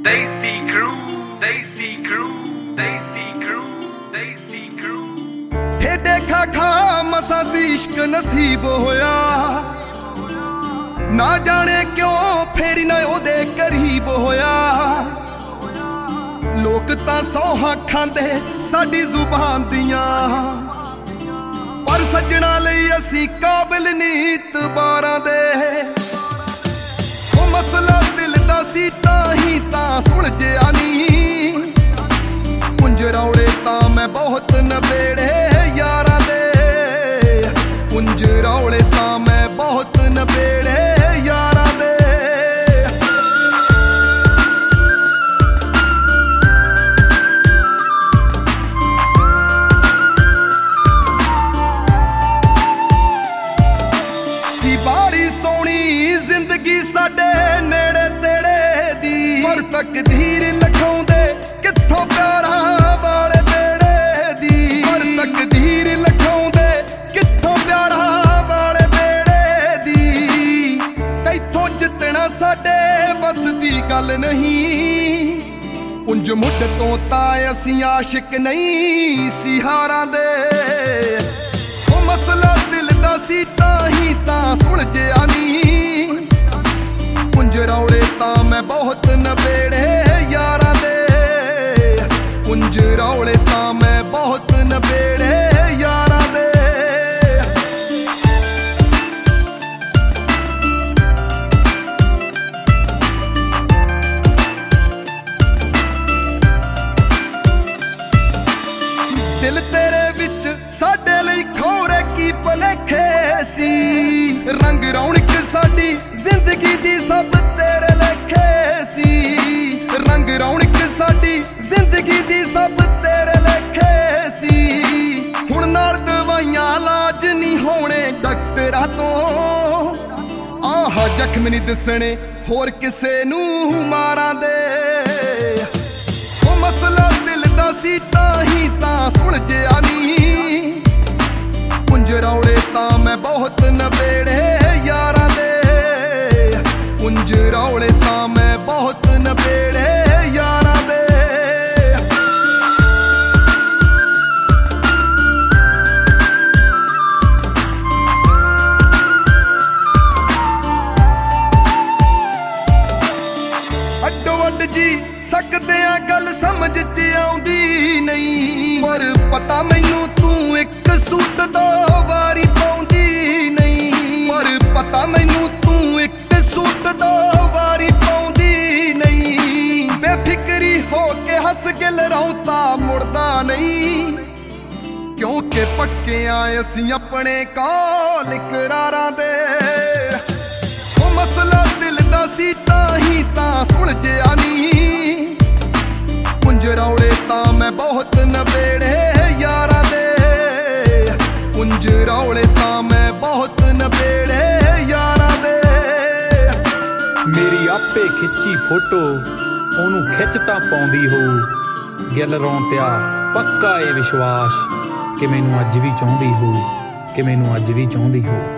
Desi Crew, Desi Crew, Desi Crew, Desi Crew। ठेडे खा खा मसा सी इश्क नसीब होया, ना जाने क्यों फेरी ना ओदे करीब होया। लोग तां सौहां खांदे साडी जुबान दियां, पर सज्जणा लई असी काबिल नीत बारां दे। ओ मसला दिल दा सी तां सुलझिया नी, पुंज रौले तां मैं बहुत नबेड़े यारां दे। पुंज रौले तां मैं बहुत नबेड़े यारां दे। बाड़ी सोनी जिंदगी साडे नेड़े तेड़े दी, पर तकदीर लिखाउंदे कित्थों प्यारा वाले बेड़े दी। पर तकदीर लिखाउंदे कित्थों प्यारा वाले बेड़े दी। कैथों जितना साडे बस दी गल नहीं, पुंज मुढ़ तो तां असीं आशिक नहीं सी हारां दे। ओ मसला दिल दा सी तां सुलझिया नी, पुंज रौले तां मैं बहुत नबेड़े यारां दे। पुंज रौले तां मैं बहुत नबेड़े यारां दे। दिल तेरे विच साडे लई खोरे की भलेखे सी, रंग रौनक साडी जिंदगी दी सब तेरे लेखे सी। रंग रौनक साडी जिंदगी दी सब तेरे लेखे सी। हुण नाल दवाइयां लाज नहीं होने डॉक्टरां तो, आह जख्म नहीं दसने होर किसे नूं मारां दे। ओ मसला दिल दा सी तां सुलझिया नी, पुंज रौले तां मैं बहुत नबेड़े यारां दे। पुंज रौले तां मैं बहुत नबेड़े यारां दे। अड्डो अड्ड जी सकदे आ गल समझ च आउंदी नहीं, पर पता मैनू तू एक सूट दो वारी पाउंदी नहीं। पर पता मैनू तू एक सूट दो वारी पाउंदी नहीं। बेफिक्री हो के हस के लरौता मुड़दा नहीं, क्योंकि पक्के आए असीं अपने कौल इकरारां दे। ओ मसला दिल दा सी तां सुलझिया नी, पुंज रौले तां मैं बहुत नबेड़े यारां दे। पुंज रौले तां मैं बहुत नबेड़े यारां दे। मेरी आपे खिच्ची फोटो ओनू खिच तां पाउंदी हो, गिल रौण पिया पक्का ए विश्वास कि मैनू अज भी चाहुंदी हो, कि मैनू अज भी चाहुंदी हो।